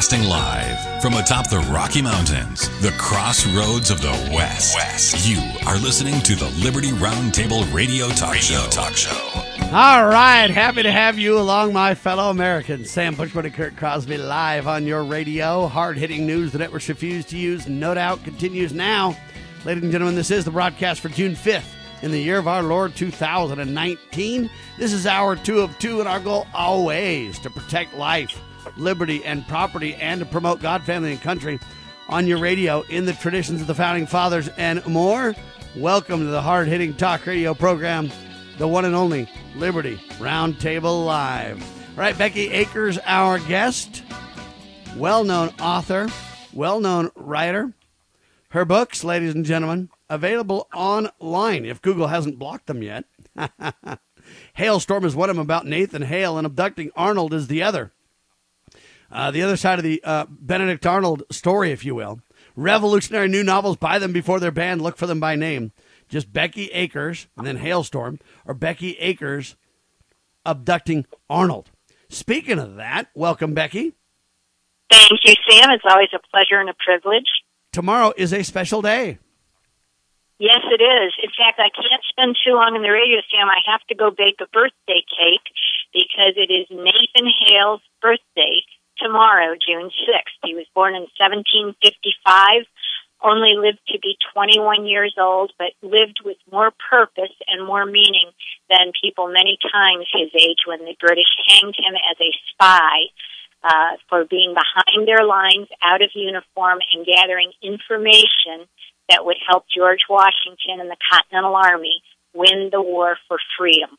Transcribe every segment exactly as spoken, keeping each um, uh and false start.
Broadcasting live from atop the Rocky Mountains, the crossroads of the West. West. You are listening to the Liberty Roundtable Radio Talk Radio Show. Talk Show. All right, happy to have you along, my fellow Americans. Sam Bushman and Kurt Crosby live on your radio. Hard-hitting news the networks refuse to use, no doubt, continues now. Ladies and gentlemen, this is the broadcast for June fifth in the year of our Lord two thousand nineteen. This is hour two of two, and our goal always to protect life, liberty, and property, and to promote God, family, and country on your radio in the traditions of the Founding Fathers and more. Welcome to the hard-hitting talk radio program, the one and only Liberty Roundtable Live. All right, Becky Akers, our guest, well-known author, well-known writer. Her books, ladies and gentlemen, available online if Google hasn't blocked them yet. Hailstorm is one of them about Nathan Hale, and Abducting Arnold is the other. Uh, the other side of the uh, Benedict Arnold story, if you will. Revolutionary new novels. Buy them before they're banned. Look for them by name. Just Becky Akers, and then Hailstorm, or Becky Akers, Abducting Arnold. Speaking of that, welcome, Becky. Thank you, Sam. It's always a pleasure and a privilege. Tomorrow is a special day. Yes, it is. In fact, I can't spend too long in the radio, Sam. I have to go bake a birthday cake because it is Nathan Hale's birthday tomorrow, June sixth. He was born in seventeen fifty-five, only lived to be twenty-one years old, but lived with more purpose and more meaning than people many times his age when the British hanged him as a spy uh, for being behind their lines, out of uniform, and gathering information that would help George Washington and the Continental Army win the war for freedom.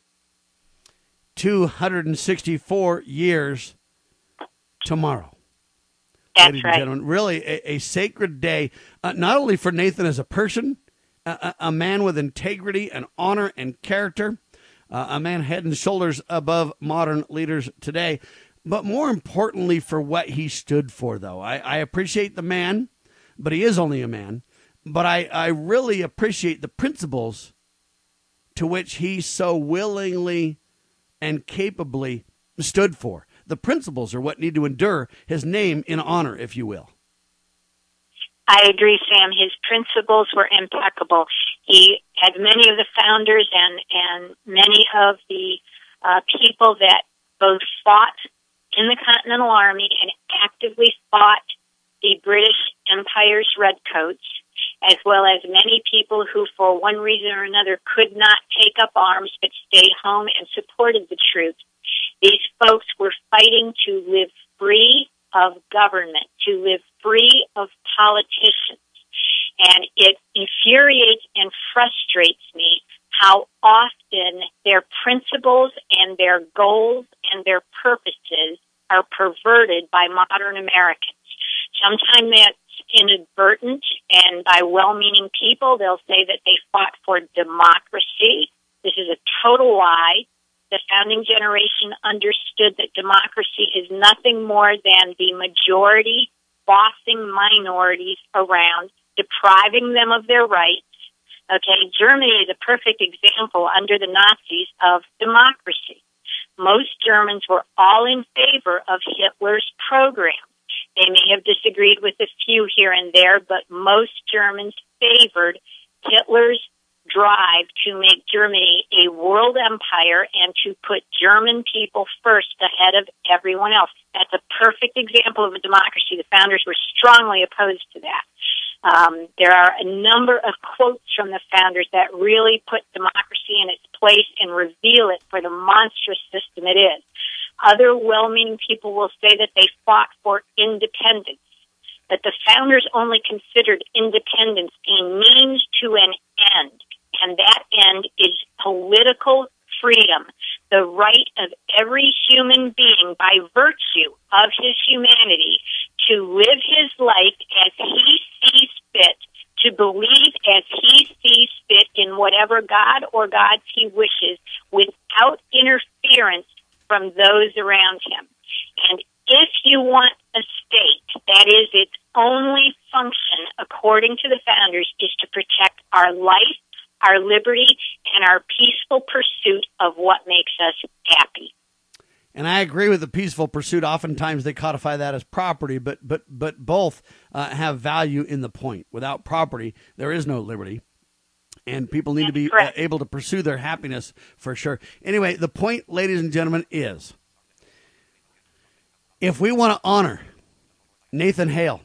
two hundred sixty-four years tomorrow. That's Ladies right. and gentlemen, really a, a sacred day, uh, not only for Nathan as a person, uh, a, a man with integrity and honor and character, uh, a man head and shoulders above modern leaders today, but more importantly for what he stood for, though. I, I appreciate the man, but he is only a man. But I, I really appreciate the principles to which he so willingly and capably stood for. The principles are what need to endure his name in honor, if you will. I agree, Sam. His principles were impeccable. He had many of the founders and, and many of the uh, people that both fought in the Continental Army and actively fought the British Empire's redcoats, as well as many people who, for one reason or another, could not take up arms but stayed home and supported the troops. These folks were fighting to live free of government, to live free of politicians. And it infuriates and frustrates me how often their principles and their goals and their purposes are perverted by modern Americans. Sometimes that's inadvertent, and by well-meaning people, they'll say that they fought for democracy. This is a total lie. The founding generation understood that democracy is nothing more than the majority bossing minorities around, depriving them of their rights. Okay, Germany is a perfect example under the Nazis of democracy. Most Germans were all in favor of Hitler's program. They may have disagreed with a few here and there, but most Germans favored Hitler's drive to make Germany a world empire and to put German people first ahead of everyone else. That's a perfect example of a democracy. The founders were strongly opposed to that. Um, there are a number of quotes from the founders that really put democracy in its place and reveal it for the monstrous system it is. Other well-meaning people will say that they fought for independence, that the founders only considered independence a means to an end, and that end is political freedom, the right of every human being by virtue of his humanity to live his life as he sees fit, to believe as he sees fit in whatever God or gods he wishes without interference from those around him. And if you want a state that is its only function, according to the founders, is to protect our life, our liberty, and our peaceful pursuit of what makes us happy. And I agree with the peaceful pursuit. Oftentimes they codify that as property, but but but both uh, have value in the point. Without property, there is no liberty. And people need to be uh, able to pursue their happiness for sure. Anyway, the point, ladies and gentlemen, is if we want to honor Nathan Hale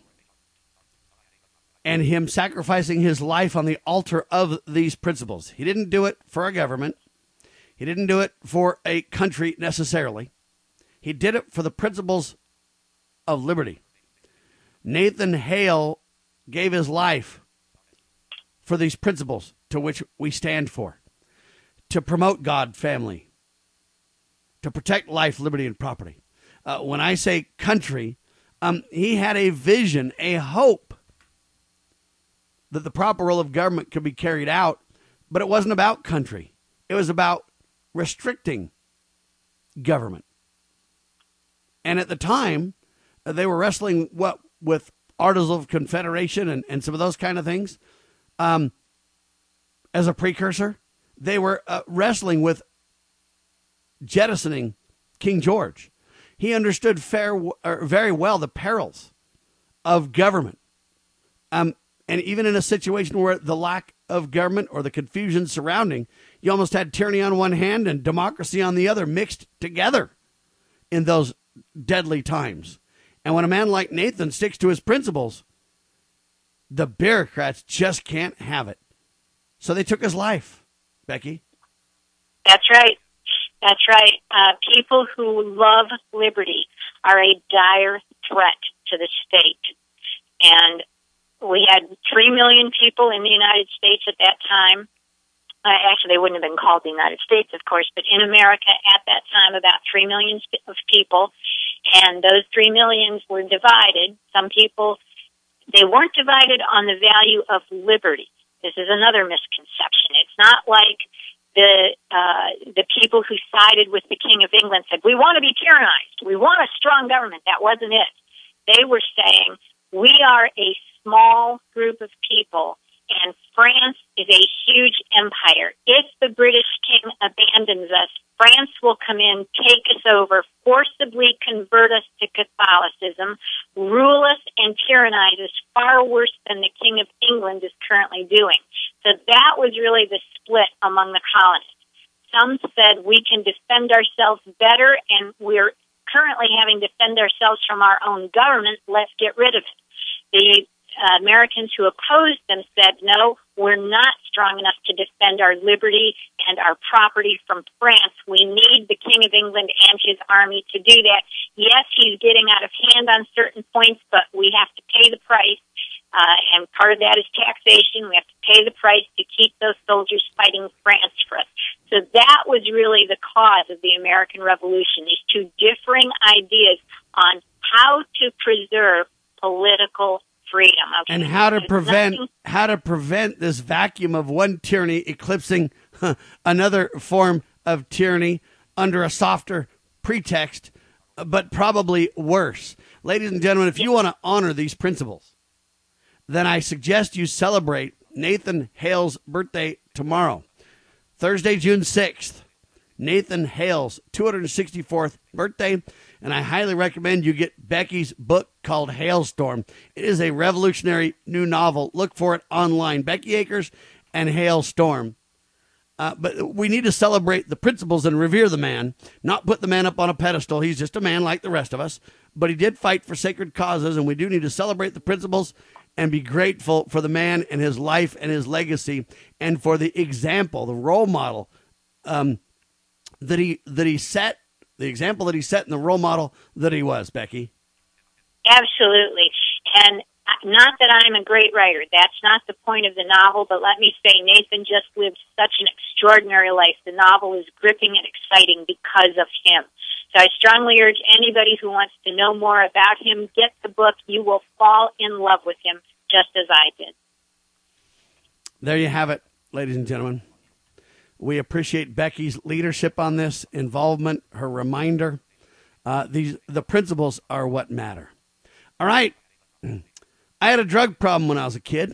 and him sacrificing his life on the altar of these principles, he didn't do it for a government. He didn't do it for a country necessarily. He did it for the principles of liberty. Nathan Hale gave his life for these principles to which we stand for, to promote God, family, to protect life, liberty, and property. Uh, when I say country, um, he had a vision, a hope that the proper role of government could be carried out, but it wasn't about country. It was about restricting government. And at the time, uh, they were wrestling what with Articles of Confederation and, and some of those kind of things. Um, as a precursor, they were uh, wrestling with jettisoning King George. He understood fair, or very well the perils of government. Um, and even in a situation where the lack of government or the confusion surrounding, you almost had tyranny on one hand and democracy on the other mixed together in those deadly times. And when a man like Nathan sticks to his principles, the bureaucrats just can't have it. So they took his life, Becky. That's right. That's right. Uh, people who love liberty are a dire threat to the state. And we had three million people in the United States at that time. Uh, actually, they wouldn't have been called the United States, of course, but in America at that time, about three million of people. And those three millions were divided. Some people, they weren't divided on the value of liberty. This is another misconception. It's not like the uh, the people who sided with the King of England said, we want to be tyrannized. We want a strong government. That wasn't it. They were saying, we are a small group of people, and France is a huge empire. If the British king abandons us, France will come in, take us over, forcibly convert us to Catholicism, rule us and tyrannize us far worse than the King of England is currently doing. So that was really the split among the colonists. Some said we can defend ourselves better, and we're currently having to defend ourselves from our own government. Let's get rid of it. The Uh, Americans who opposed them said, no, we're not strong enough to defend our liberty and our property from France. We need the King of England and his army to do that. Yes, he's getting out of hand on certain points, but we have to pay the price. Uh, and part of that is taxation. We have to pay the price to keep those soldiers fighting France for us. So that was really the cause of the American Revolution, these two differing ideas on how to preserve political freedom. Okay? And how to There's prevent nothing- how to prevent this vacuum of one tyranny eclipsing huh, another form of tyranny under a softer pretext, but probably worse. Ladies and gentlemen, if you want to honor these principles, then I suggest you celebrate Nathan Hale's birthday tomorrow, Thursday, June sixth. Nathan Hale's two hundred sixty-fourth birthday, and I highly recommend you get Becky's book called Hailstorm. It is a revolutionary new novel. Look for it online. Becky Akers and Hailstorm. Uh, but we need to celebrate the principles and revere the man, not put the man up on a pedestal. He's just a man like the rest of us, but he did fight for sacred causes, and we do need to celebrate the principles and be grateful for the man and his life and his legacy, and for the example, the role model, um, that he that he set, the example that he set, and the role model that he was, Becky. Absolutely. And not that I'm a great writer. That's not the point of the novel, but let me say Nathan just lived such an extraordinary life. The novel is gripping and exciting because of him. So I strongly urge anybody who wants to know more about him, get the book. You will fall in love with him, just as I did. There you have it, ladies and gentlemen. We appreciate Becky's leadership on this, involvement, her reminder. Uh, these the principles are what matter. All right. I had a drug problem when I was a kid.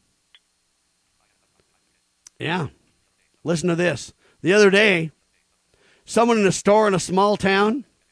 Yeah. Listen to this. The other day, someone in a store in a small town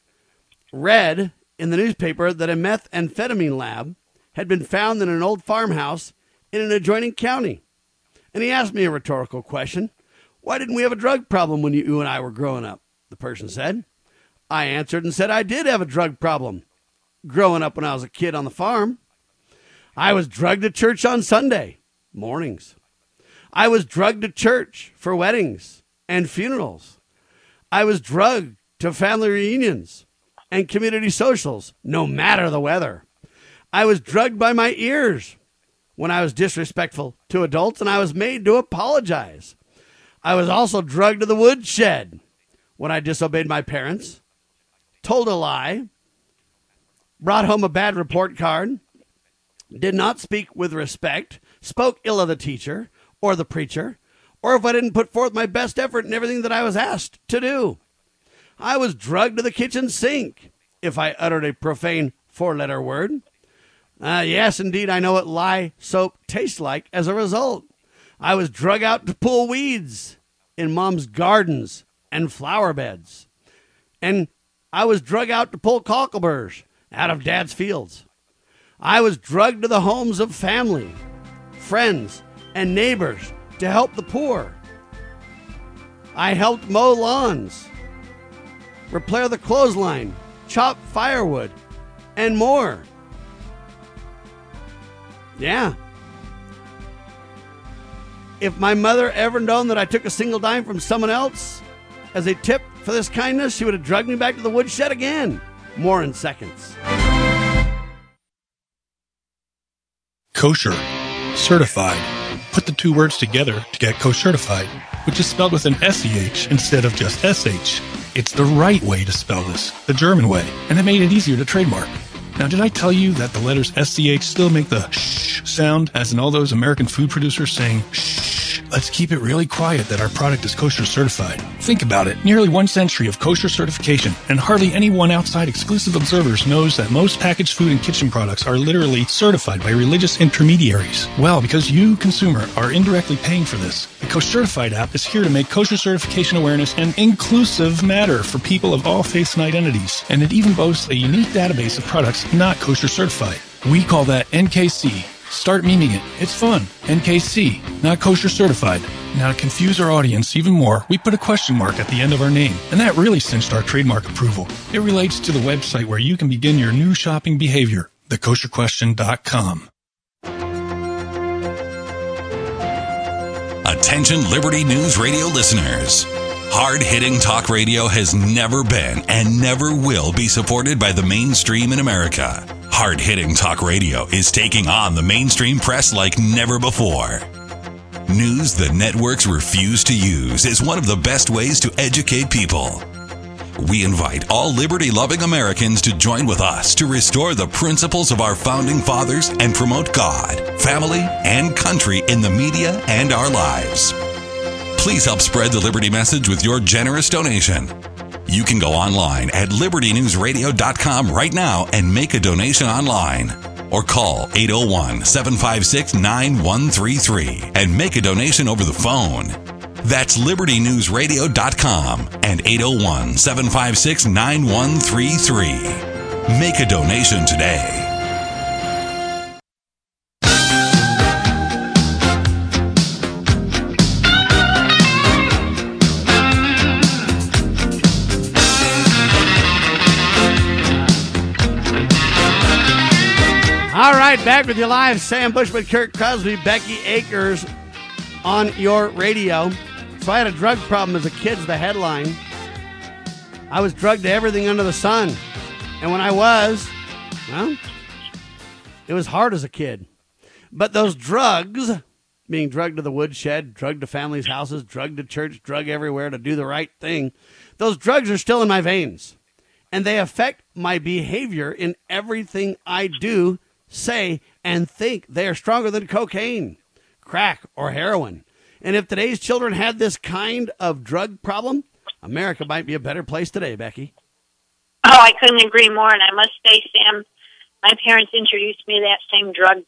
read in the newspaper that a methamphetamine lab had been found in an old farmhouse in an adjoining county. And he asked me a rhetorical question. Why didn't we have a drug problem when you, you and I were growing up? The person said. I answered and said I did have a drug problem growing up when I was a kid on the farm. I was drugged to church on Sunday mornings. I was drugged to church for weddings and funerals. I was drugged to family reunions and community socials, no matter the weather. I was drugged by my ears when I was disrespectful to adults, and I was made to apologize. I was also drugged to the woodshed when I disobeyed my parents, told a lie, brought home a bad report card, did not speak with respect, spoke ill of the teacher or the preacher, or if I didn't put forth my best effort in everything that I was asked to do. I was drugged to the kitchen sink if I uttered a profane four-letter word. Uh, yes, indeed, I know what lye soap tastes like as a result. I was drugged out to pull weeds in Mom's gardens and flower beds. And I was drugged out to pull cockleburrs out of Dad's fields. I was drugged to the homes of family, friends, and neighbors to help the poor. I helped mow lawns, repair the clothesline, chop firewood, and more. Yeah. If my mother ever known that I took a single dime from someone else as a tip for this kindness, she would have drugged me back to the woodshed again. More in seconds. Kosher. Certified. Put the two words together to get kosher-certified, which is spelled with an S E H instead of just S H. It's the right way to spell this, the German way, and it made it easier to trademark. Now, did I tell you that the letters S C H still make the shh sound, as in all those American food producers saying, shh? Let's keep it really quiet that our product is kosher certified. Think about it. Nearly one century of kosher certification, and hardly anyone outside exclusive observers knows that most packaged food and kitchen products are literally certified by religious intermediaries. Well, because you, consumer, are indirectly paying for this, the Kosher Certified app is here to make kosher certification awareness an inclusive matter for people of all faiths and identities. And it even boasts a unique database of products not kosher certified. We call that N K C. Start memeing it. It's fun. N K C, not kosher certified. Now, to confuse our audience even more, we put a question mark at the end of our name, and that really cinched our trademark approval. It relates to the website where you can begin your new shopping behavior, the kosher question dot com. Attention Liberty News Radio listeners. Hard-hitting talk radio has never been and never will be supported by the mainstream in America. Hard-hitting talk radio is taking on the mainstream press like never before. News the networks refuse to use is one of the best ways to educate people. We invite all liberty-loving Americans to join with us to restore the principles of our founding fathers and promote God, family, and country in the media and our lives. Please help spread the Liberty message with your generous donation. You can go online at liberty news radio dot com right now and make a donation online. Or call eight oh one, seven five six, nine one three three and make a donation over the phone. That's liberty news radio dot com and eight oh one, seven five six, nine one three three. Make a donation today. All right, back with you live. Sam Bushman, Kurt Crosby, Becky Akers on your radio. So I had a drug problem as a kid's the headline. I was drugged to everything under the sun. And when I was, well, it was hard as a kid. But those drugs, being drugged to the woodshed, drugged to families' houses, drugged to church, drugged everywhere to do the right thing, those drugs are still in my veins. And they affect my behavior in everything I do, say, and think. They are stronger than cocaine, crack, or heroin. And if today's children had this kind of drug problem, America might be a better place today, Becky. Oh, I couldn't agree more. And I must say, Sam, my parents introduced me to that same drug,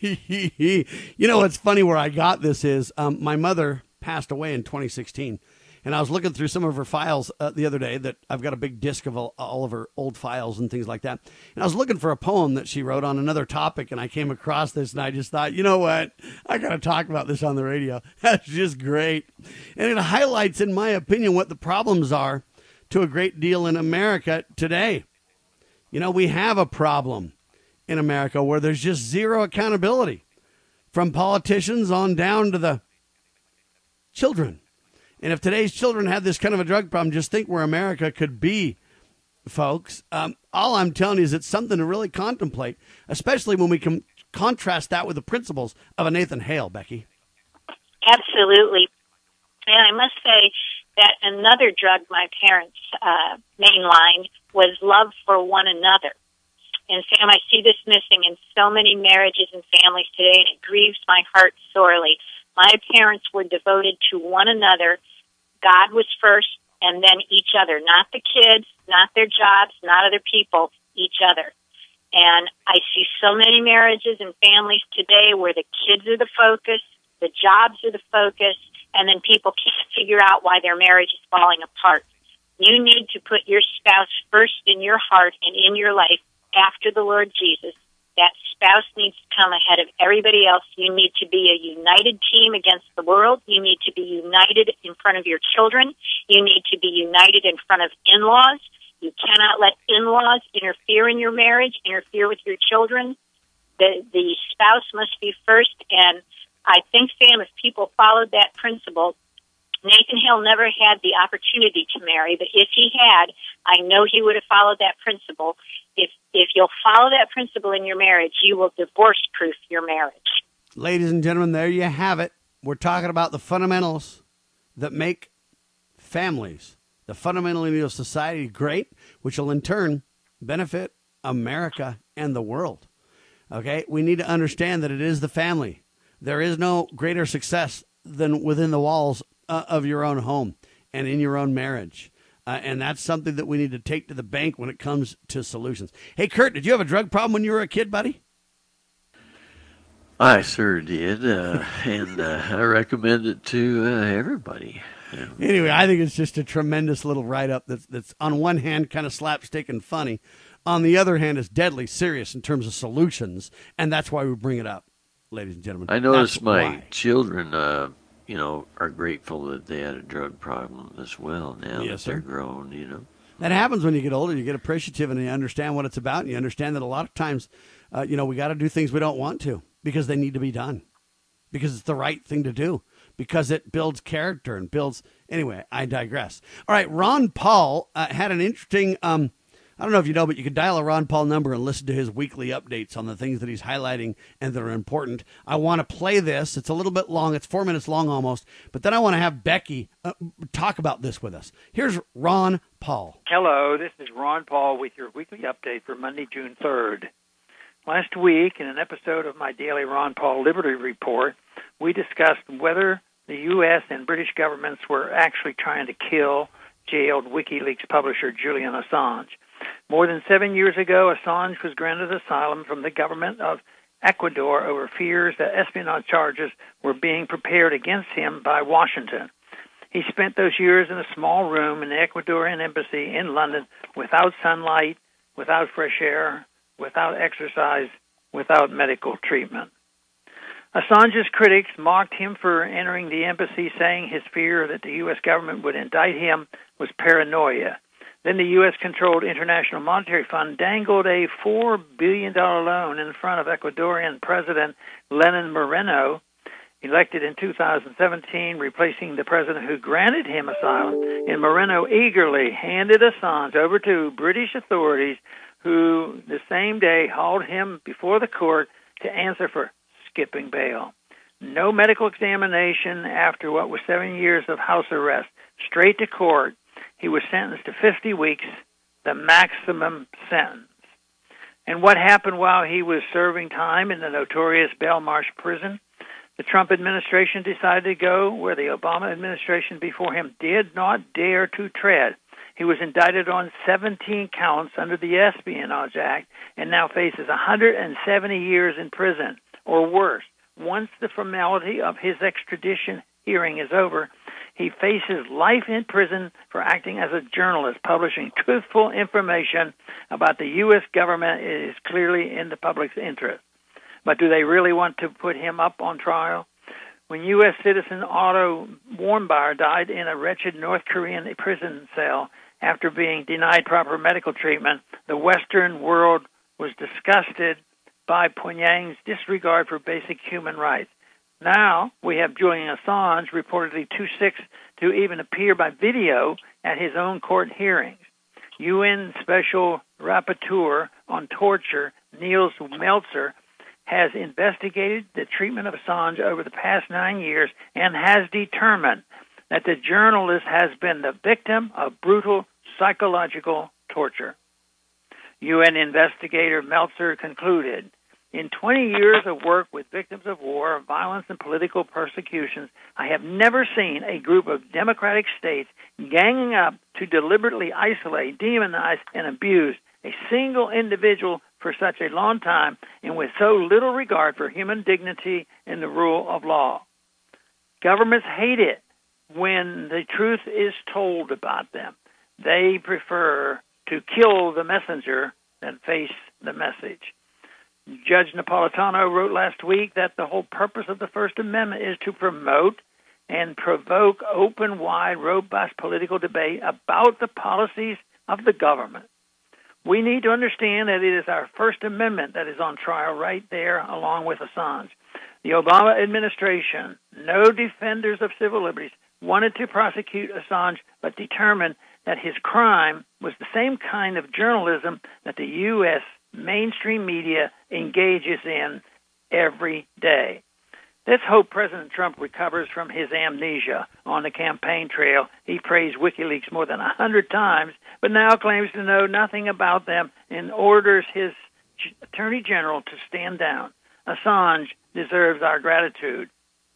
too. You know what's funny where I got this is um, my mother passed away in twenty sixteen. And I was looking through some of her files uh, the other day that I've got a big disc of all, all of her old files and things like that. And I was looking for a poem that she wrote on another topic, and I came across this, and I just thought, you know what? I got to talk about this on the radio. That's just great. And it highlights, in my opinion, what the problems are to a great deal in America today. You know, we have a problem in America where there's just zero accountability from politicians on down to the children. And if today's children had this kind of a drug problem, just think where America could be, folks. Um, all I'm telling you is it's something to really contemplate, especially when we can contrast that with the principles of a Nathan Hale, Becky. Absolutely. And I must say that another drug my parents uh, mainlined was love for one another. And Sam, I see this missing in so many marriages and families today, and it grieves my heart sorely. My parents were devoted to one another. God was first, and then each other, not the kids, not their jobs, not other people, each other. And I see so many marriages and families today where the kids are the focus, the jobs are the focus, and then people can't figure out why their marriage is falling apart. You need to put your spouse first in your heart and in your life after the Lord Jesus. That spouse needs to come ahead of everybody else. You need to be a united team against the world. You need to be united in front of your children. You need to be united in front of in-laws. You cannot let in-laws interfere in your marriage, interfere with your children. The, the spouse must be first. And I think, Sam, if people followed that principle, Nathan Hale never had the opportunity to marry, but if he had, I know he would have followed that principle. If if you'll follow that principle in your marriage, you will divorce-proof your marriage. Ladies and gentlemen, there you have it. We're talking about the fundamentals that make families, the fundamentals of society great, which will in turn benefit America and the world. Okay? We need to understand that it is the family. There is no greater success than within the walls uh, of your own home and in your own marriage. Uh, and that's something that we need to take to the bank when it comes to solutions. Hey, Kurt, did you have a drug problem when you were a kid, buddy? I sure did, uh, and uh, I recommend it to uh, everybody. Yeah. Anyway, I think it's just a tremendous little write-up that's, that's on one hand kind of slapstick and funny. On the other hand, is deadly serious in terms of solutions, and that's why we bring it up, ladies and gentlemen. I noticed that's my why. children, uh, you know, are grateful that they had a drug problem as well now Yes, that they're sir. grown, you know. That happens when you get older. You get appreciative and you understand what it's about, and you understand that a lot of times, uh, you know, we got to do things we don't want to because they need to be done, because it's the right thing to do, because it builds character and builds. Anyway, I digress. All right, Ron Paul uh, had an interesting. Um, I don't know if you know, but you can dial a Ron Paul number and listen to his weekly updates on the things that he's highlighting and that are important. I want to play this. It's a little bit long. It's four minutes long almost. But then I want to have Becky uh, talk about this with us. Here's Ron Paul. Hello, this is Ron Paul with your weekly update for Monday, June third. Last week, in an episode of my daily Ron Paul Liberty Report, we discussed whether the U S and British governments were actually trying to kill jailed WikiLeaks publisher Julian Assange. More than seven years ago, Assange was granted asylum from the government of Ecuador over fears that espionage charges were being prepared against him by Washington. He spent those years in a small room in the Ecuadorian embassy in London without sunlight, without fresh air, without exercise, without medical treatment. Assange's critics mocked him for entering the embassy, saying his fear that the U S government would indict him was paranoia. Then the U S-controlled International Monetary Fund dangled a four billion dollars loan in front of Ecuadorian President Lenin Moreno, elected in two thousand seventeen, replacing the president who granted him asylum. And Moreno eagerly handed Assange over to British authorities, who the same day hauled him before the court to answer for skipping bail. No medical examination after what was seven years of house arrest. Straight to court. He was sentenced to fifty weeks, the maximum sentence. And what happened while he was serving time in the notorious Belmarsh prison? The Trump administration decided to go where the Obama administration before him did not dare to tread. He was indicted on seventeen counts under the Espionage Act and now faces one hundred seventy years in prison, or worse. Once the formality of his extradition hearing is over, He faces life in prison for acting as a journalist, publishing truthful information about the U S government. It is clearly in the public's interest. But do they really want to put him up on trial? When U S citizen Otto Warmbier died in a wretched North Korean prison cell after being denied proper medical treatment, the Western world was disgusted by Pyongyang's disregard for basic human rights. Now we have Julian Assange reportedly too sick to even appear by video at his own court hearings. U N Special Rapporteur on Torture, Niels Melzer, has investigated the treatment of Assange over the past nine years and has determined that the journalist has been the victim of brutal psychological torture. U N investigator Melzer concluded, in twenty years of work with victims of war, violence, and political persecutions, I have never seen a group of democratic states ganging up to deliberately isolate, demonize, and abuse a single individual for such a long time and with so little regard for human dignity and the rule of law. Governments hate it when the truth is told about them. They prefer to kill the messenger than face the message. Judge Napolitano wrote last week that the whole purpose of the First Amendment is to promote and provoke open, wide, robust political debate about the policies of the government. We need to understand that it is our First Amendment that is on trial right there along with Assange. The Obama administration, no defenders of civil liberties, wanted to prosecute Assange but determined that his crime was the same kind of journalism that the U S mainstream media engages in every day. Let's hope President Trump recovers from his amnesia on the campaign trail. He praised WikiLeaks more than a hundred times, but now claims to know nothing about them and orders his attorney general to stand down. Assange deserves our gratitude.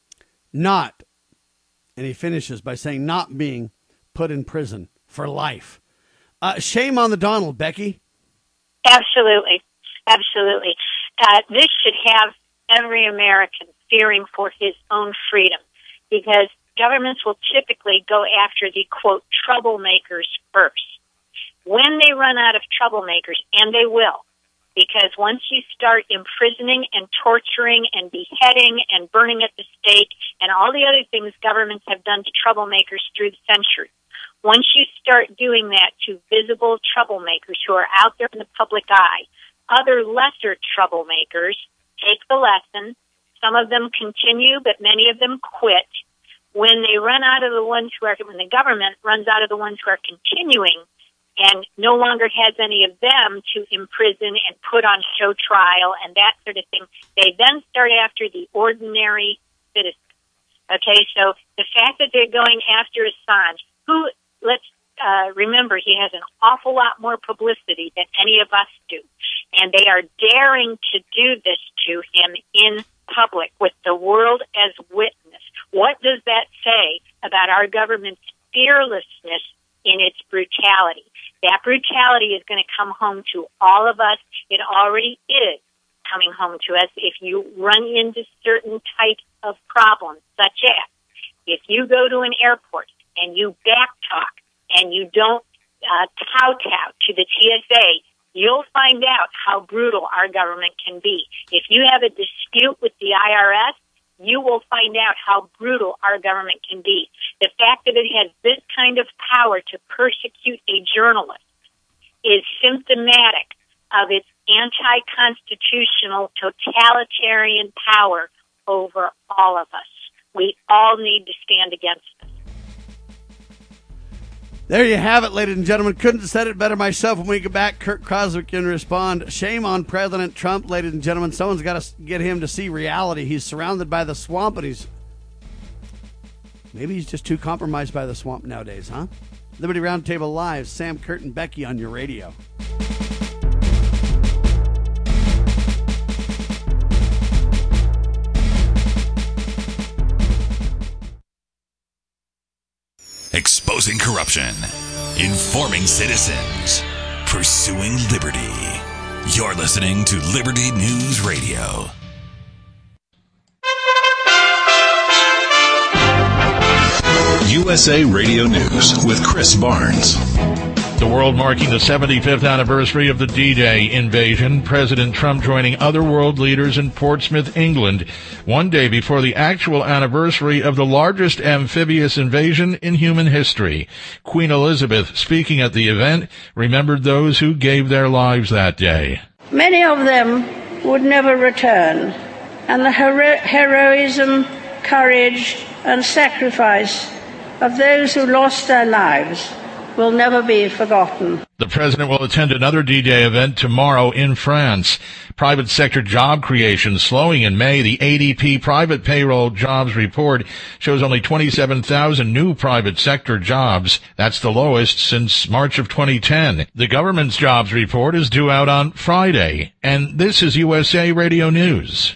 Not, and he finishes by saying not being put in prison for life. Uh, shame on the Donald, Becky. Absolutely. Absolutely. Uh, this should have every American fearing for his own freedom, because governments will typically go after the, quote, troublemakers first. When they run out of troublemakers, and they will, because once you start imprisoning and torturing and beheading and burning at the stake and all the other things governments have done to troublemakers through the centuries, once you start doing that to visible troublemakers who are out there in the public eye, other lesser troublemakers take the lesson. Some of them continue, but many of them quit. When they run out of the ones who are, when the government runs out of the ones who are continuing and no longer has any of them to imprison and put on show trial and that sort of thing, they then start after the ordinary citizen. Okay, so the fact that they're going after Assange, who, let's uh, remember, he has an awful lot more publicity than any of us do. And they are daring to do this to him in public with the world as witness. What does that say about our government's fearlessness in its brutality? That brutality is going to come home to all of us. It already is coming home to us if you run into certain types of problems, such as if you go to an airport and you backtalk and you don't uh, kowtow to the T S A, you'll find out how brutal our government can be. If you have a dispute with the I R S, you will find out how brutal our government can be. The fact that it has this kind of power to persecute a journalist is symptomatic of its anti-constitutional, totalitarian power over all of us. We all need to stand against this. There you have it, ladies and gentlemen. Couldn't have said it better myself. When we get back, Kurt Croswick can respond. Shame on President Trump, ladies and gentlemen. Someone's got to get him to see reality. He's surrounded by the swamp, and he's... maybe he's just too compromised by the swamp nowadays, huh? Liberty Roundtable Live, Sam, Kurt, and Becky on your radio. Exposing corruption, informing citizens, pursuing liberty. You're listening to Liberty News Radio. You U S A Radio News with Chris Barnes. The world marking the seventy-fifth anniversary of the D-Day invasion, President Trump joining other world leaders in Portsmouth, England, one day before the actual anniversary of the largest amphibious invasion in human history. Queen Elizabeth, speaking at the event, remembered those who gave their lives that day. Many of them would never return, and the hero- heroism, courage, and sacrifice of those who lost their lives will never be forgotten. The president will attend another D-Day event tomorrow in France. Private sector job creation slowing in May. The A D P private payroll jobs report shows only twenty-seven thousand new private sector jobs. That's the lowest since March of twenty ten. The government's jobs report is due out on Friday. And this is U S A Radio News.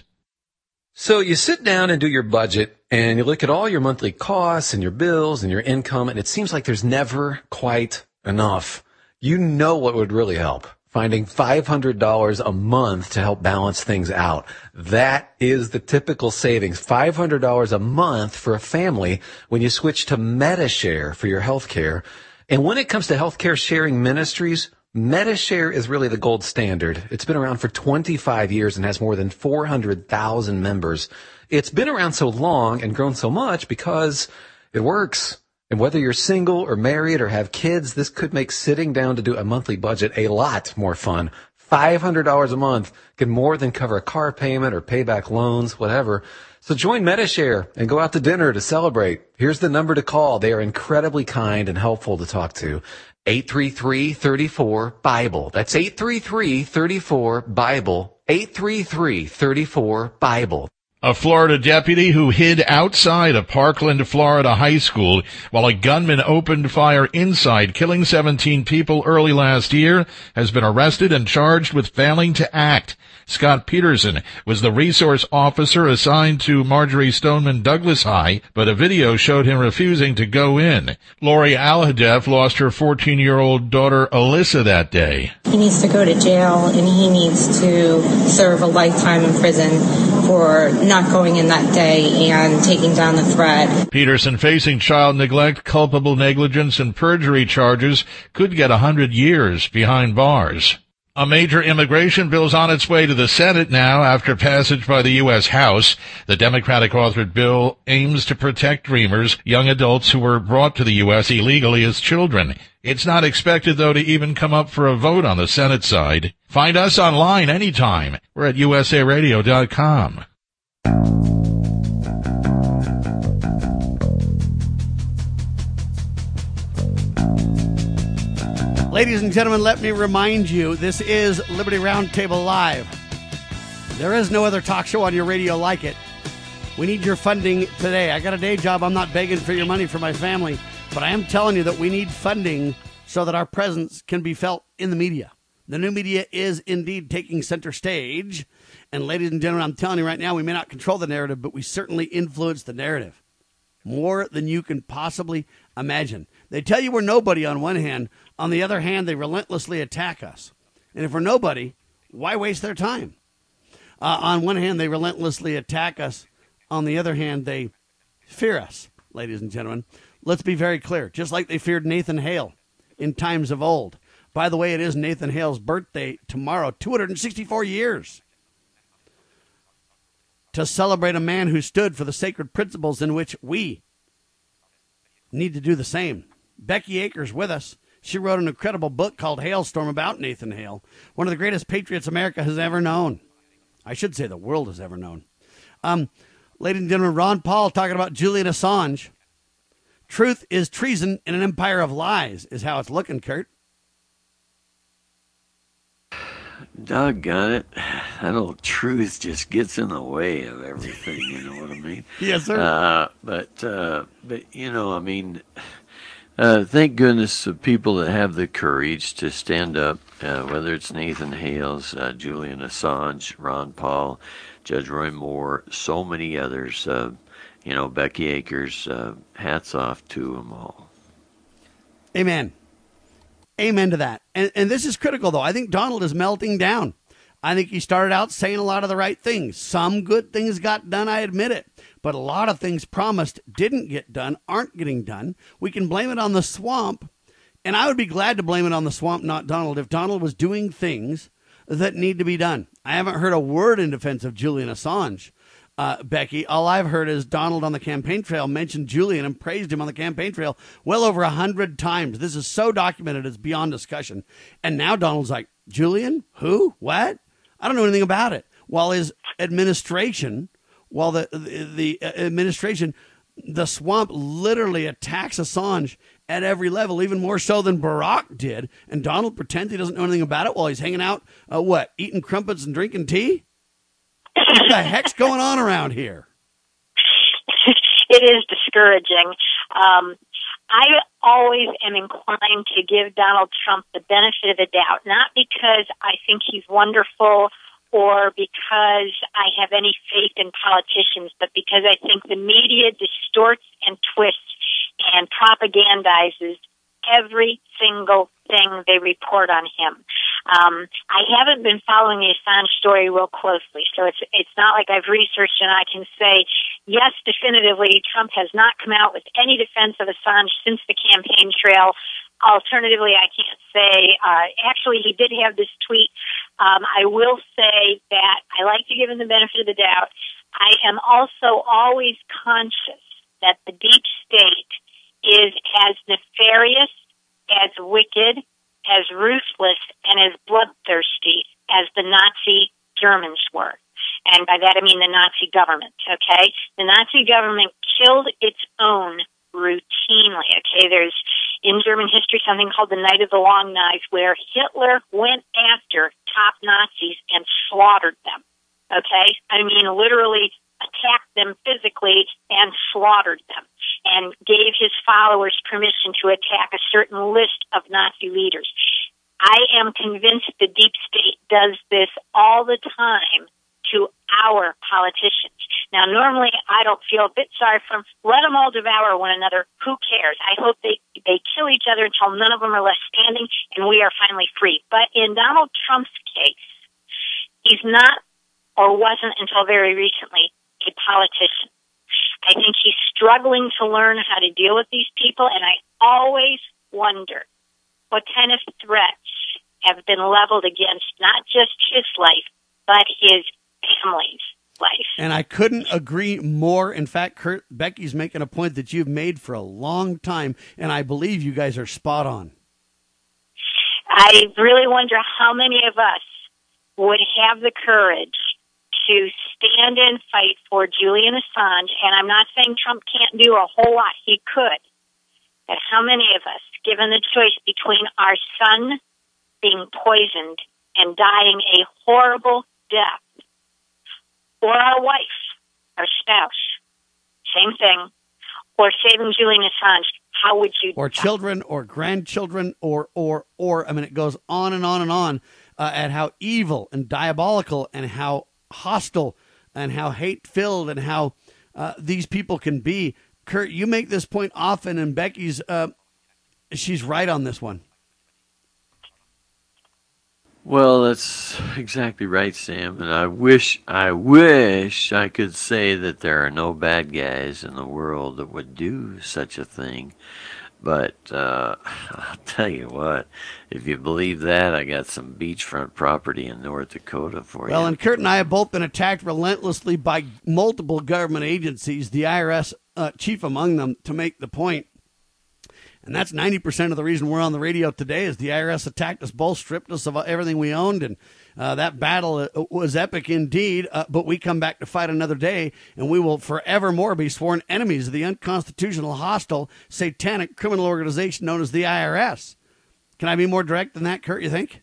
So you sit down and do your budget, and you look at all your monthly costs and your bills and your income, and it seems like there's never quite enough. You know what would really help? Finding five hundred dollars a month to help balance things out. That is the typical savings. five hundred dollars a month for a family when you switch to Medi-Share for your health care. And when it comes to healthcare sharing ministries, Medi-Share is really the gold standard. It's been around for twenty-five years and has more than four hundred thousand members. It's been around so long and grown so much because it works. And whether you're single or married or have kids, this could make sitting down to do a monthly budget a lot more fun. five hundred dollars a month can more than cover a car payment or pay back loans, whatever. So join Medi-Share and go out to dinner to celebrate. Here's the number to call. They are incredibly kind and helpful to talk to. eight three three, three four, BIBLE. That's eight three three, three four, BIBLE. eight three three, three four, BIBLE. A Florida deputy who hid outside a Parkland, Florida high school while a gunman opened fire inside, killing seventeen people early last year, has been arrested and charged with failing to act. Scott Peterson was the resource officer assigned to Marjorie Stoneman Douglas High, but a video showed him refusing to go in. Lori Alhadeff lost her fourteen-year-old daughter Alyssa that day. He needs to go to jail, and he needs to serve a lifetime in prison for not going in that day and taking down the threat. Peterson, facing child neglect, culpable negligence, and perjury charges, could get one hundred years behind bars. A major immigration bill is on its way to the Senate now after passage by the U S House. The Democratic-authored bill aims to protect dreamers, young adults who were brought to the U S illegally as children. It's not expected, though, to even come up for a vote on the Senate side. Find us online anytime. We're at U S A radio dot com. Ladies and gentlemen, let me remind you, this is Liberty Roundtable Live. There is no other talk show on your radio like it. We need your funding today. I got a day job. I'm not begging for your money for my family, but I am telling you that we need funding so that our presence can be felt in the media. The new media is indeed taking center stage. And ladies and gentlemen, I'm telling you right now, we may not control the narrative, but we certainly influence the narrative more than you can possibly imagine. They tell you we're nobody on one hand. On the other hand, they relentlessly attack us. And if we're nobody, why waste their time? Uh, on one hand, they relentlessly attack us. On the other hand, they fear us, ladies and gentlemen. Let's be very clear. Just like they feared Nathan Hale in times of old. By the way, it is Nathan Hale's birthday tomorrow, two hundred sixty-four years. To celebrate a man who stood for the sacred principles in which we need to do the same. Becky Akers with us. She wrote an incredible book called Hailstorm about Nathan Hale, one of the greatest patriots America has ever known. I should say the world has ever known. Um, ladies and gentlemen, Ron Paul talking about Julian Assange. Truth is treason in an empire of lies is how it's looking, Kurt. Doggone it. That old truth just gets in the way of everything, you know what I mean? Yes, sir. Uh, but, uh, but, you know, I mean, uh, thank goodness of people that have the courage to stand up, uh, whether it's Nathan Hales, uh, Julian Assange, Ron Paul, Judge Roy Moore, so many others, uh, you know, Becky Akers, uh, hats off to them all. Amen. Amen to that. And, and this is critical, though. I think Donald is melting down. I think he started out saying a lot of the right things. Some good things got done, I admit it. But a lot of things promised didn't get done, aren't getting done. We can blame it on the swamp. And I would be glad to blame it on the swamp, not Donald, if Donald was doing things that need to be done. I haven't heard a word in defense of Julian Assange, uh, Becky. All I've heard is Donald on the campaign trail mentioned Julian and praised him on the campaign trail well over a hundred times. This is so documented, it's beyond discussion. And now Donald's like, Julian? Who? What? I don't know anything about it. While his administration, while the, the, the administration, the swamp literally attacks Assange at every level, even more so than Barack did. And Donald pretends he doesn't know anything about it while he's hanging out, uh, what, eating crumpets and drinking tea? What the heck's going on around here? It is discouraging. Um, I always am inclined to give Donald Trump the benefit of the doubt, not because I think he's wonderful or because I have any faith in politicians, but because I think the media distorts and twists and propagandizes every single thing they report on him. Um, I haven't been following the Assange story real closely, so it's it's not like I've researched and I can say, yes, definitively, Trump has not come out with any defense of Assange since the campaign trail. Alternatively, I can't say. Uh, actually, he did have this tweet. Um, I will say that I like to give him the benefit of the doubt. I am also always conscious that the deep state is as nefarious, as wicked, as ruthless, and as bloodthirsty as the Nazi Germans were. And by that I mean the Nazi government, okay? The Nazi government killed its own routinely, okay? There's, in German history, something called the Night of the Long Knives, where Hitler went after top Nazis and slaughtered them, okay? I mean, literally attacked them physically and slaughtered them, and gave his followers permission to attack a certain list of Nazi leaders. I am convinced the deep state does this all the time to our politicians. Now, normally I don't feel a bit sorry for them. Let them all devour one another. Who cares? I hope they, they kill each other until none of them are left standing and we are finally free. But in Donald Trump's case, he's not, or wasn't until very recently, a politician. I think he's struggling to learn how to deal with these people, and I always wonder what kind of threats have been leveled against not just his life, but his family's life. And I couldn't agree more. In fact, Kurt, Becky's making a point that you've made for a long time, and I believe you guys are spot on. I really wonder how many of us would have the courage to stand and fight for Julian Assange, and I'm not saying Trump can't do a whole lot. He could. But how many of us, given the choice between our son being poisoned and dying a horrible death, or our wife, our spouse, same thing, or saving Julian Assange, how would you Or decide? children, or grandchildren, or, or, or, I mean, it goes on and on and on uh, at how evil and diabolical and how hostile and how hate-filled and how uh, these people can be. Kurt, you make this point often, and Becky's, uh, she's right on this one. Well, that's exactly right, Sam. And I wish, I wish I could say that there are no bad guys in the world that would do such a thing. But uh, I'll tell you what, if you believe that, I got some beachfront property in North Dakota for you. Well, and Kurt and I have both been attacked relentlessly by multiple government agencies, the I R S uh, chief among them, to make the point. And that's ninety percent of the reason we're on the radio today is the I R S attacked us both, stripped us of everything we owned, and uh, that battle was epic indeed, uh, but we come back to fight another day, and we will forevermore be sworn enemies of the unconstitutional, hostile, satanic criminal organization known as the I R S. Can I be more direct than that, Kurt, you think?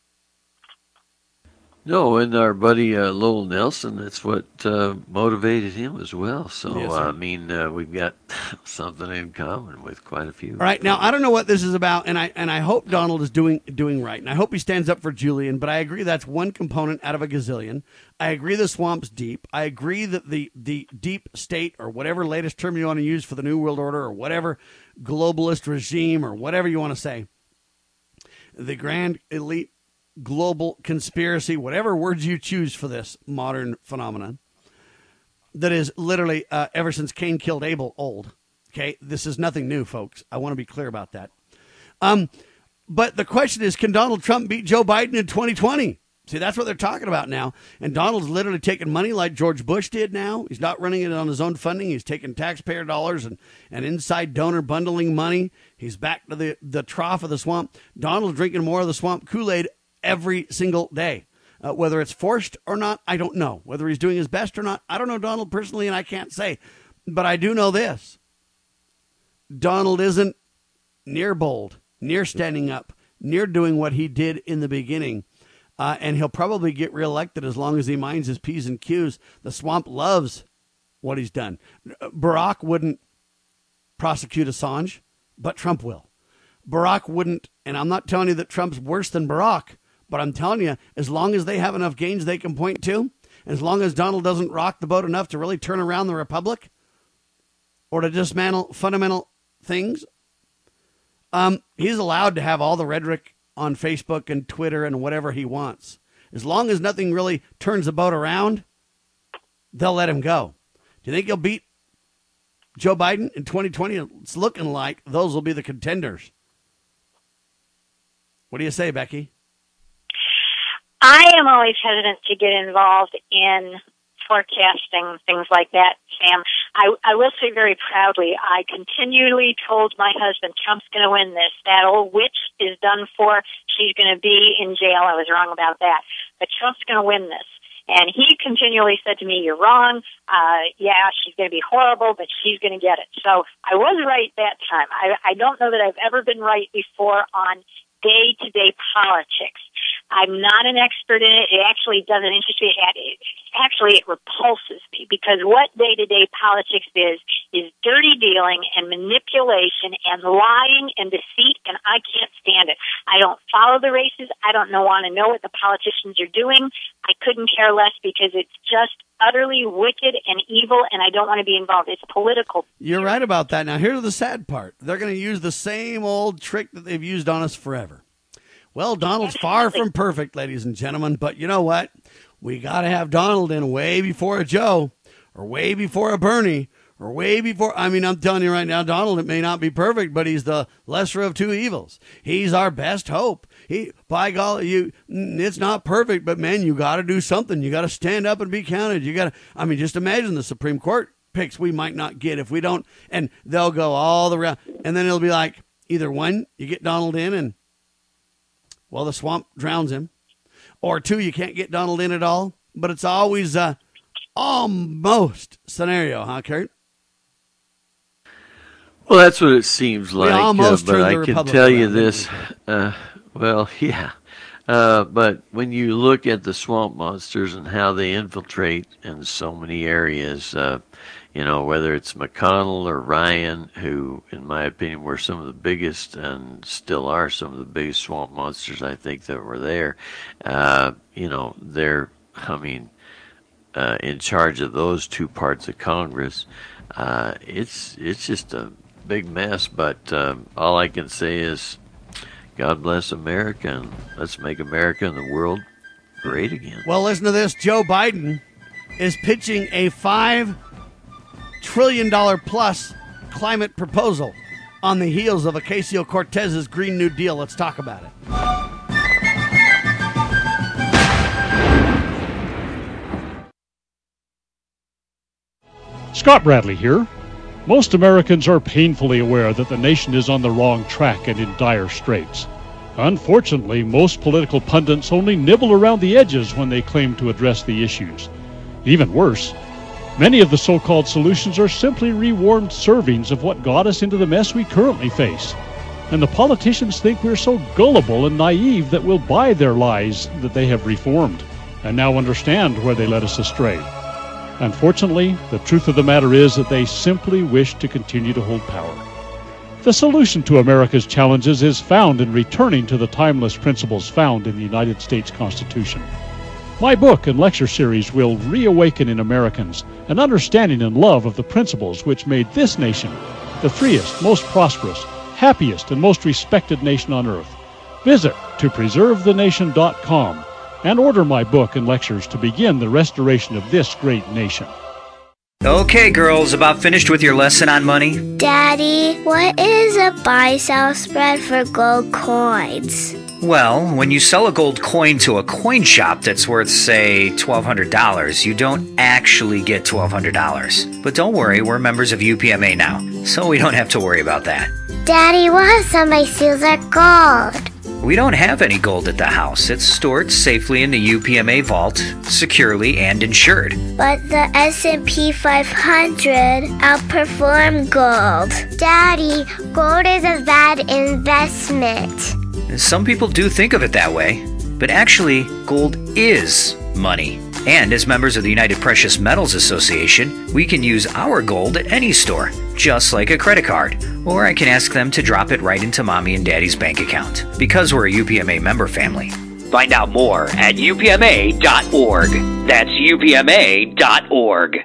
No, and our buddy uh, Lowell Nelson, that's what uh, motivated him as well. So, Yes, uh, sir. I mean, uh, we've got something in common with quite a few. All right, now I don't know what this is about, and I and I hope Donald is doing doing right, and I hope he stands up for Julian. But I agree that's one component out of a gazillion. I agree the swamp's deep. I agree that the the deep state, or whatever latest term you want to use for the New World Order, or whatever globalist regime, or whatever you want to say, the grand elite global conspiracy, whatever words you choose for this modern phenomenon, that is literally uh, ever since Cain killed Abel old. Okay, this is nothing new, folks. I want to be clear about that. Um, but the question is, can Donald Trump beat Joe Biden in twenty twenty? See, that's what they're talking about now. And Donald's literally taking money like George Bush did now. He's not running it on his own funding. He's taking taxpayer dollars and, and inside donor bundling money. He's back to the, the trough of the swamp. Donald's drinking more of the swamp Kool-Aid every single day. Uh, whether it's forced or not, I don't know. Whether he's doing his best or not, I don't know Donald personally, and I can't say. But I do know this. Donald isn't near bold, near standing up, near doing what he did in the beginning. Uh, and he'll probably get reelected as long as he minds his P's and Q's. The swamp loves what he's done. Barack wouldn't prosecute Assange, but Trump will. Barack wouldn't, and I'm not telling you that Trump's worse than Barack, but I'm telling you, as long as they have enough gains they can point to, as long as Donald doesn't rock the boat enough to really turn around the republic or to dismantle fundamental things, um, he's allowed to have all the rhetoric on Facebook and Twitter and whatever he wants. As long as nothing really turns the boat around, they'll let him go. Do you think he'll beat Joe Biden in twenty twenty? It's looking like those will be the contenders. What do you say, Becky? I am always hesitant to get involved in forecasting, things like that, Sam. I, I will say very proudly, I continually told my husband, Trump's going to win this. That old witch is done for. She's going to be in jail. I was wrong about that. But Trump's going to win this. And he continually said to me, you're wrong. Uh, yeah, she's going to be horrible, but she's going to get it. So I was right that time. I, I don't know that I've ever been right before on day-to-day politics. I'm not an expert in it. It actually doesn't interest me. It, actually, it repulses me because what day-to-day politics is, is dirty dealing and manipulation and lying and deceit, and I can't stand it. I don't follow the races. I don't know, want to know what the politicians are doing. I couldn't care less because it's just utterly wicked and evil, and I don't want to be involved. It's political. You're right about that. Now, here's the sad part. They're going to use the same old trick that they've used on us forever. Well, Donald's far from perfect, ladies and gentlemen, but you know what? We got to have Donald in way before a Joe or way before a Bernie or way before. I mean, I'm telling you right now, Donald, it may not be perfect, but he's the lesser of two evils. He's our best hope. He, by golly, you, it's not perfect, but man, you got to do something. You got to stand up and be counted. You got to, I mean, just imagine the Supreme Court picks we might not get if we don't, and they'll go all the round, and then it'll be like either one, you get Donald in and, well, the swamp drowns him. Or two, you can't get Donald in at all. But it's always a almost scenario, huh, Kurt? Well, that's what it seems like. We almost uh, but I can Republic tell you around, this. Uh, well, yeah. Uh, but when you look at the swamp monsters and how they infiltrate in so many areas, uh, you know, whether it's McConnell or Ryan, who, in my opinion, were some of the biggest and still are some of the biggest swamp monsters I think that were there, uh, you know, they're, I mean, uh, in charge of those two parts of Congress. Uh, it's it's just a big mess, but um, all I can say is God bless America, and let's make America and the world great again. Well, listen to this. Joe Biden is pitching a five trillion dollars plus climate proposal on the heels of Ocasio-Cortez's Green New Deal. Let's talk about it. Scott Bradley here. Most Americans are painfully aware that the nation is on the wrong track and in dire straits. Unfortunately, most political pundits only nibble around the edges when they claim to address the issues. Even worse, many of the so-called solutions are simply rewarmed servings of what got us into the mess we currently face. And the politicians think we're so gullible and naive that we'll buy their lies that they have reformed, and now understand where they led us astray. Unfortunately, the truth of the matter is that they simply wish to continue to hold power. The solution to America's challenges is found in returning to the timeless principles found in the United States Constitution. My book and lecture series will reawaken in Americans an understanding and love of the principles which made this nation the freest, most prosperous, happiest, and most respected nation on earth. Visit to preserve the nation dot com and order my book and lectures to begin the restoration of this great nation. Okay, girls, about finished with your lesson on money? Daddy, what is a buy-sell spread for gold coins? Well, when you sell a gold coin to a coin shop that's worth, say, twelve hundred dollars, you don't actually get twelve hundred dollars. But don't worry, we're members of U P M A now, so we don't have to worry about that. Daddy, what if somebody steals our gold? We don't have any gold at the house. It's stored safely in the U P M A vault, securely and insured. But the S and P five hundred outperformed gold. Daddy, gold is a bad investment. Some people do think of it that way, but actually, gold is money. And as members of the United Precious Metals Association, we can use our gold at any store, just like a credit card. Or I can ask them to drop it right into Mommy and Daddy's bank account, because we're a U P M A member family. Find out more at U P M A dot org. That's U P M A dot org.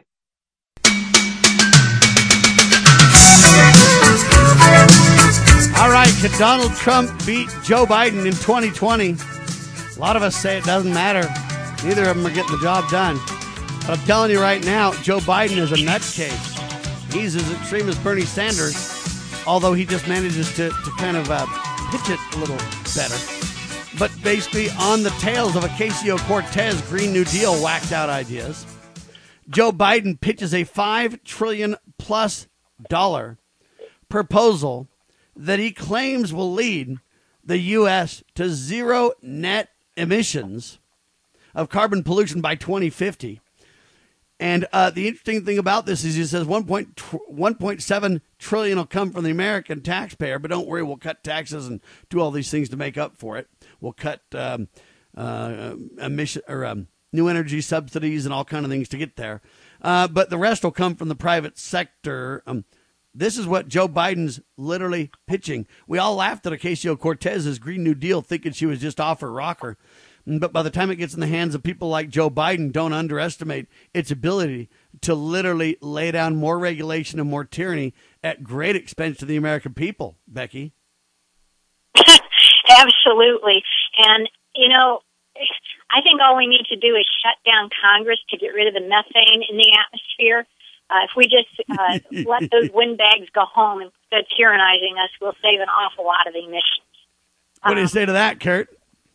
All right, could Donald Trump beat Joe Biden in twenty twenty? A lot of us say it doesn't matter. Neither of them are getting the job done. But I'm telling you right now, Joe Biden is a nutcase. He's as extreme as Bernie Sanders, although he just manages to, to kind of uh, pitch it a little better. But basically on the tails of Ocasio-Cortez Green New Deal whacked out ideas, Joe Biden pitches a five trillion dollars plus dollar proposal that he claims will lead the U S to zero net emissions of carbon pollution by twenty fifty. And uh, the interesting thing about this is he says one point seven trillion dollars will come from the American taxpayer, but don't worry, we'll cut taxes and do all these things to make up for it. We'll cut um, uh, emission or um, new energy subsidies and all kind of things to get there. Uh, but the rest will come from the private sector. Um, This is what Joe Biden's literally pitching. We all laughed at Ocasio-Cortez's Green New Deal thinking she was just off her rocker. But by the time it gets in the hands of people like Joe Biden, don't underestimate its ability to literally lay down more regulation and more tyranny at great expense to the American people, Becky. Absolutely. And, you know, I think all we need to do is shut down Congress to get rid of the methane in the atmosphere. Uh, if we just uh, let those windbags go home instead of tyrannizing us, we'll save an awful lot of emissions. What do you say to that, Kurt?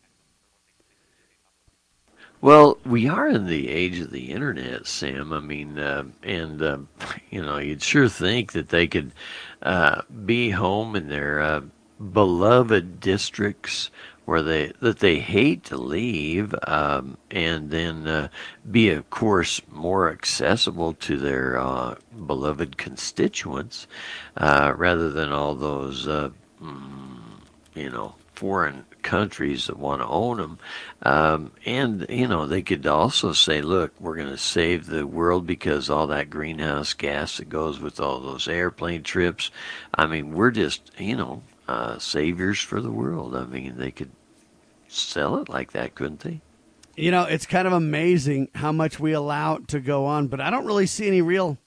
Well, we are in the age of the internet, Sam. I mean, uh, and, uh, you know, you'd sure think that they could uh, be home in their uh, beloved districts where they that they hate to leave, um, and then uh, be, of course, more accessible to their uh, beloved constituents, uh, rather than all those, uh, mm, you know, foreign countries that want to own them. Um, and, you know, they could also say, look, we're going to save the world because all that greenhouse gas that goes with all those airplane trips. I mean, we're just, you know, uh, saviors for the world. I mean, they could sell it like that, couldn't they? You know, it's kind of amazing how much we allow to go on, but I don't really see any real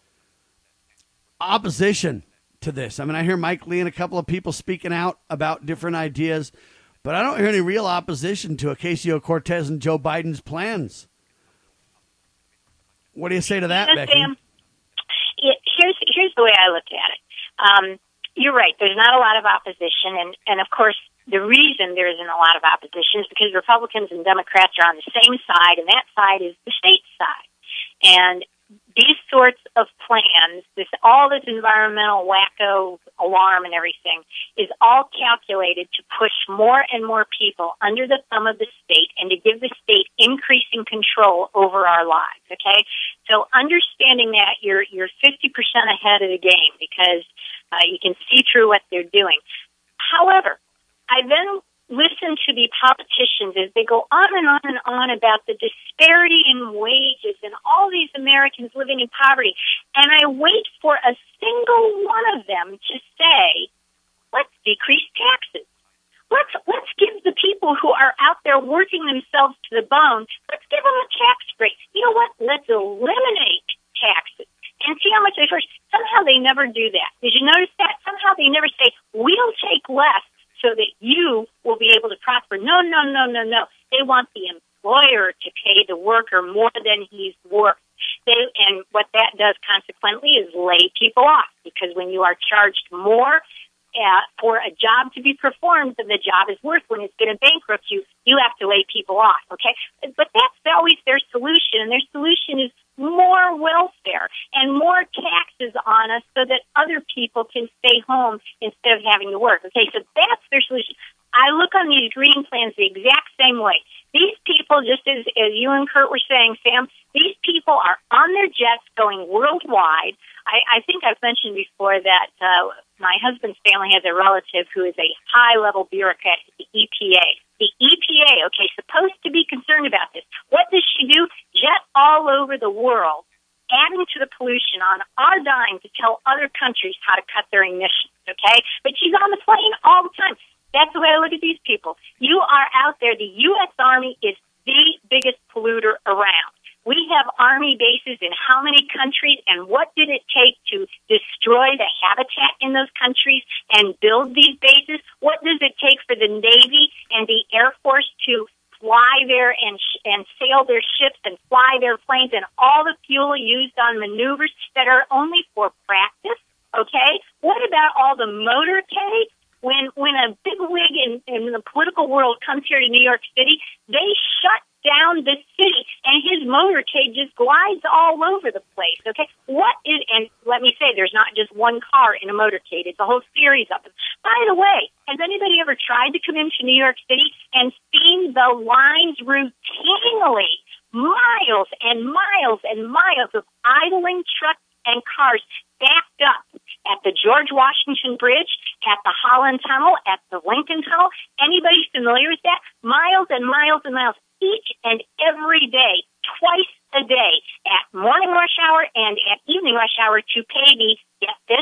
opposition to this. I mean, I hear Mike Lee and a couple of people speaking out about different ideas, but I don't hear any real opposition to Ocasio-Cortez and Joe Biden's plans. What do you say to that, you know, Becky? Sam, it, here's here's the way I look at it. Um, you're right. There's not a lot of opposition, and, and of course, the reason there isn't a lot of opposition is because Republicans and Democrats are on the same side, and that side is the state side. And these sorts of plans, this all this environmental wacko alarm and everything, is all calculated to push more and more people under the thumb of the state and to give the state increasing control over our lives. Okay, so understanding that, you're you're fifty percent ahead of the game because uh, you can see through what they're doing. However, I then listen to the politicians as they go on and on and on about the disparity in wages and all these Americans living in poverty. And I wait for a single one of them to say, let's decrease taxes. Let's, let's give the people who are out there working themselves to the bone, let's give them a tax break. You know what? Let's eliminate taxes and see how much they first. Somehow they never do that. Did you notice that? Somehow they never say, we'll take less so that you will be be able to prosper. No, no, no, no, no. They want the employer to pay the worker more than he's worth. They, and what that does consequently is lay people off, because when you are charged more uh, for a job to be performed than the job is worth when it's going to bankrupt you, you have to lay people off, okay? But that's always their solution, and their solution is more welfare and more taxes on us so that other people can stay home instead of having to work. Okay, so that's their solution. I look on these green plans the exact same way. These people, just as, as you and Kurt were saying, Sam, these people are on their jets going worldwide. I, I think I've mentioned before that uh, my husband's family has a relative who is a high-level bureaucrat at the E P A. The E P A, okay, supposed to be concerned about this. What does she do? Jet all over the world, adding to the pollution on our dime to tell other countries how to cut their emissions, okay? But she's on the plane all the time. That's the way I look at these people. You are out there. The U S Army is the biggest polluter around. We have Army bases in how many countries, and what did it take to destroy the habitat in those countries and build these bases? What does it take for the Navy and the Air Force to fly there and sh- and sail their ships and fly their planes, and all the fuel used on maneuvers that are only for practice? Okay? What about all the motorcade? When when a bigwig in, in the political world comes here to New York City, they shut down the city, and his motorcade just glides all over the place, okay? What is, and let me say, there's not just one car in a motorcade. It's a whole series of them. By the way, has anybody ever tried to come into New York City and seen the lines routinely, miles and miles and miles of idling trucks and cars backed up at the George Washington Bridge, at the Holland Tunnel, at the Lincoln Tunnel? Anybody familiar with that? Miles and miles and miles each and every day, twice a day, at morning rush hour and at evening rush hour to pay the, get this,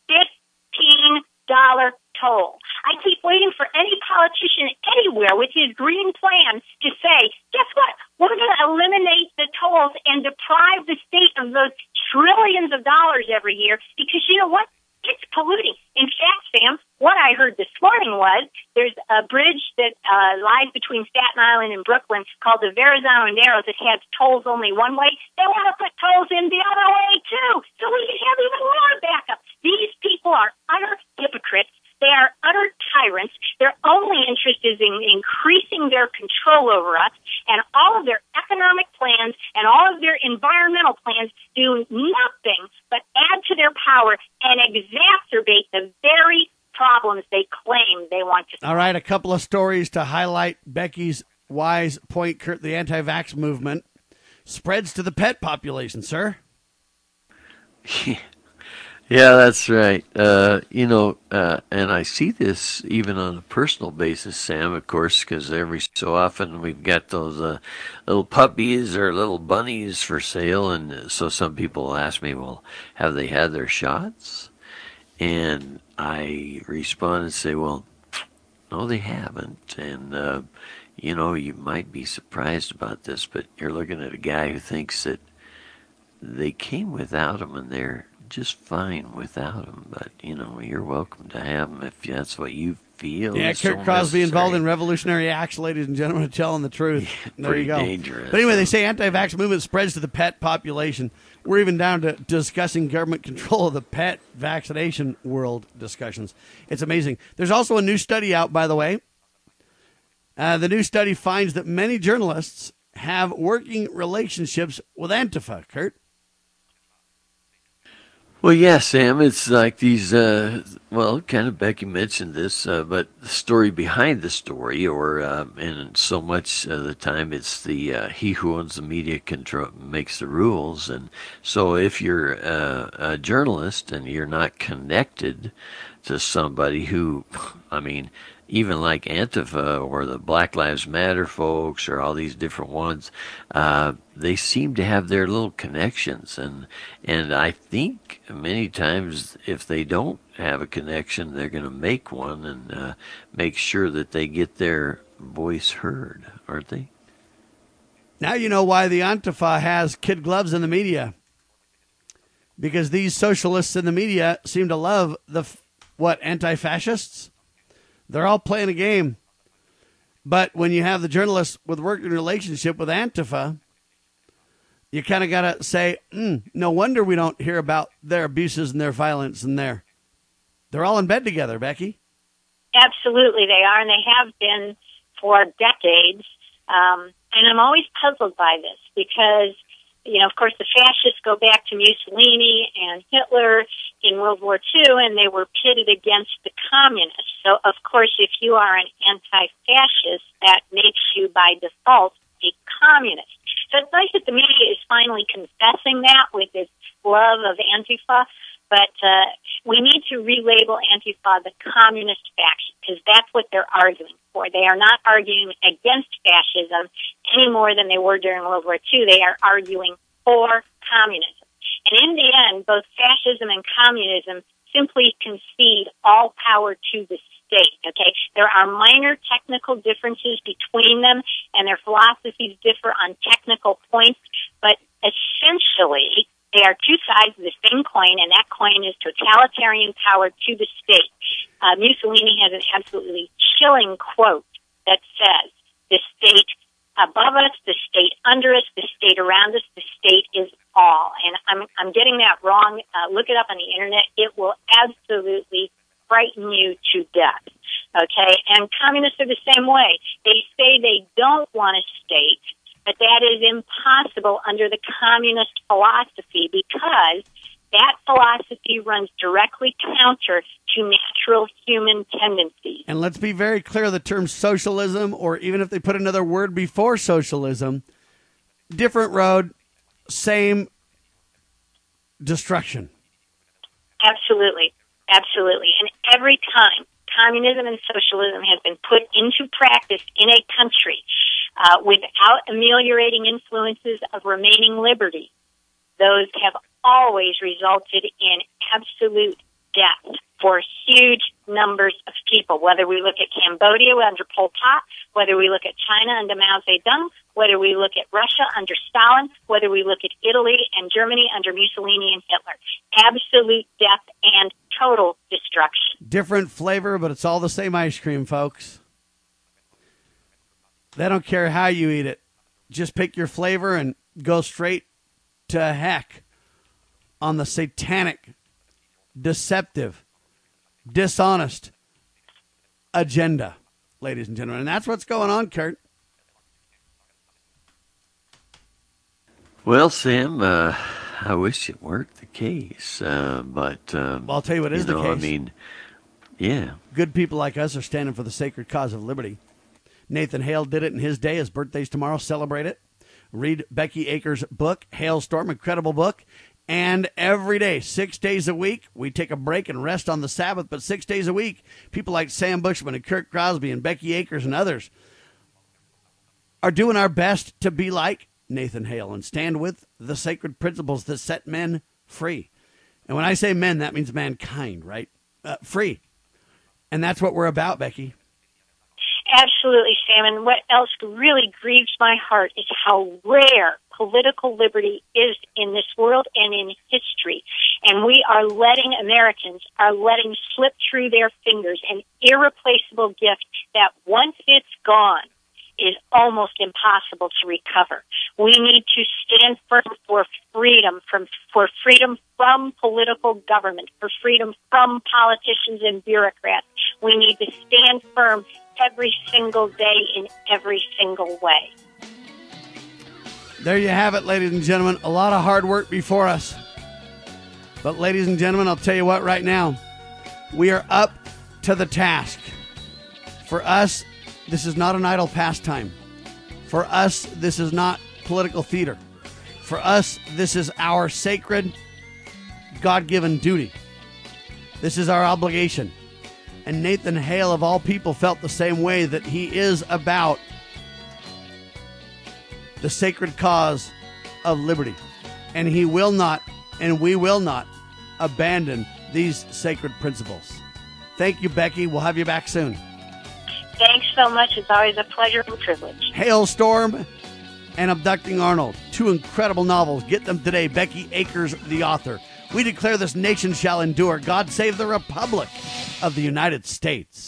fifteen dollars toll. I keep waiting for any politician anywhere with his green plan to say, guess what? We're going to eliminate the tolls and deprive the state of those trillions of dollars every year, because you know what? It's polluting. In fact, Sam, what I heard this morning was there's a bridge that uh, lies between Staten Island and Brooklyn called the Verrazano Narrows that has tolls only one way. They want to put tolls in the other way, too, so we can have even more backup. These people are utter hypocrites. They are utter tyrants. Their only interest is in increasing their control over us, and all of their economic plans and all of their environmental plans do nothing but add to their power and exacerbate the very problems they claim they want to solve. All right, a couple of stories to highlight Becky's wise point, Kurt. The anti-vax movement spreads to the pet population, sir. Yeah, that's right. Uh, you know, uh, and I see this even on a personal basis, Sam, of course, because every so often we've got those uh, little puppies or little bunnies for sale. And so some people ask me, well, have they had their shots? And I respond and say, well, no, they haven't. And, uh, you know, you might be surprised about this, but you're looking at a guy who thinks that they came without them and they're just fine without them, but you know, you're welcome to have them if that's what you feel. Yeah, Kurt so Crosby necessary. involved in revolutionary acts, ladies and gentlemen, telling the truth. Yeah, there you go. Dangerous. But anyway, they say anti-vax movement spreads to the pet population. We're even down to discussing government control of the pet vaccination world discussions. It's amazing. There's also a new study out, by the way. Uh, the new study finds that many journalists have working relationships with Antifa, Kurt. Well, yeah, Sam, it's like these, uh, well, kind of Becky mentioned this, uh, but the story behind the story, or, uh, and so much of the time it's the, uh, he who owns the media control makes the rules. And so if you're uh, a journalist and you're not connected to somebody who, I mean, even like Antifa or the Black Lives Matter folks or all these different ones, uh, they seem to have their little connections. And and I think many times if they don't have a connection, they're going to make one and uh, make sure that they get their voice heard, aren't they? Now you know why the Antifa has kid gloves in the media. Because these socialists in the media seem to love the, what, anti-fascists? They're all playing a game. But when you have the journalists with working relationship with Antifa, you kind of got to say, mm, no wonder we don't hear about their abuses and their violence and their, they're all in bed together, Becky. Absolutely, they are, and they have been for decades. Um, and I'm always puzzled by this because, you know, of course, the fascists go back to Mussolini and Hitler in World War Two, and they were pitted against the communists. So, of course, if you are an anti-fascist, that makes you, by default, a communist. So it's nice that the media is finally confessing that with its love of Antifa, but uh, we need to relabel Antifa the communist faction, because that's what they're arguing for. They are not arguing against fascism any more than they were during World War Two. They are arguing for communism. And in the end, both fascism and communism simply concede all power to the state, okay? There are minor technical differences between them, and their philosophies differ on technical points, but essentially they are two sides of the same coin, and that coin is totalitarian power to the state. Uh, Mussolini has an absolutely chilling quote that says, the state above us, the state under us, the state around us, the state is all. And I'm, I'm getting that wrong. Uh, look it up on the internet. It will absolutely frighten you to death. Okay? And communists are the same way. They say they don't want a state, but that is impossible under the communist philosophy because that philosophy runs directly counter to natural human tendencies. And let's be very clear, the term socialism, or even if they put another word before socialism, different road, same destruction. Absolutely. Absolutely. And every time communism and socialism has been put into practice in a country uh, without ameliorating influences of remaining liberty, those have always resulted in absolute death for huge numbers of people, whether we look at Cambodia under Pol Pot, whether we look at China under Mao Zedong, whether we look at Russia under Stalin, whether we look at Italy and Germany under Mussolini and Hitler. Absolute death and total destruction. Different flavor, but it's all the same ice cream, folks. They don't care how you eat it. Just pick your flavor and go straight to heck on the satanic, deceptive, dishonest agenda, ladies and gentlemen. And that's what's going on, Kurt. Well, Sam, uh, I wish it weren't the case, uh, but... Um, well, I'll tell you what is you know, the case. I mean, yeah. Good people like us are standing for the sacred cause of liberty. Nathan Hale did it in his day. His birthday's tomorrow. Celebrate it. Read Becky Akers' book, Hailstorm, incredible book. And every day, six days a week, we take a break and rest on the Sabbath. But six days a week, people like Sam Bushman and Kurt Crosby and Becky Akers and others are doing our best to be like Nathan Hale and stand with the sacred principles that set men free. And when I say men, that means mankind, right? Uh, free. And that's what we're about, Becky. Absolutely, Sam. And what else really grieves my heart is how rare political liberty is in this world and in history. And we are letting, Americans are letting slip through their fingers an irreplaceable gift that once it's gone is almost impossible to recover. We need to stand firm for freedom, from, for freedom from political government, for freedom from politicians and bureaucrats. We need to stand firm every single day in every single way. There you have it, ladies and gentlemen. A lot of hard work before us. But ladies and gentlemen, I'll tell you what right now. We are up to the task. For us, this is not an idle pastime. For us, this is not political theater. For us, this is our sacred, God-given duty. This is our obligation. And Nathan Hale, of all people, felt the same way, that he is about the sacred cause of liberty. And he will not, and we will not, abandon these sacred principles. Thank you, Becky. We'll have you back soon. Thanks so much. It's always a pleasure and privilege. Hailstorm and Abducting Arnold. Two incredible novels. Get them today. Becky Akers, the author. We declare this nation shall endure. God save the Republic of the United States.